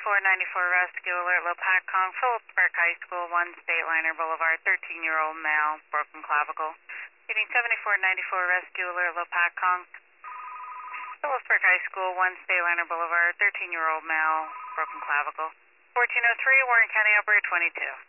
rescue alert, Lopatcong, Phillipsburg High School, 1 State Liner Boulevard, 13-year-old male, broken clavicle. Meeting 7494 rescue alert, Lopatcong, Phillipsburg High School, 1 State Liner Boulevard, 13-year-old male, broken clavicle. 1403, Warren County Operator 22.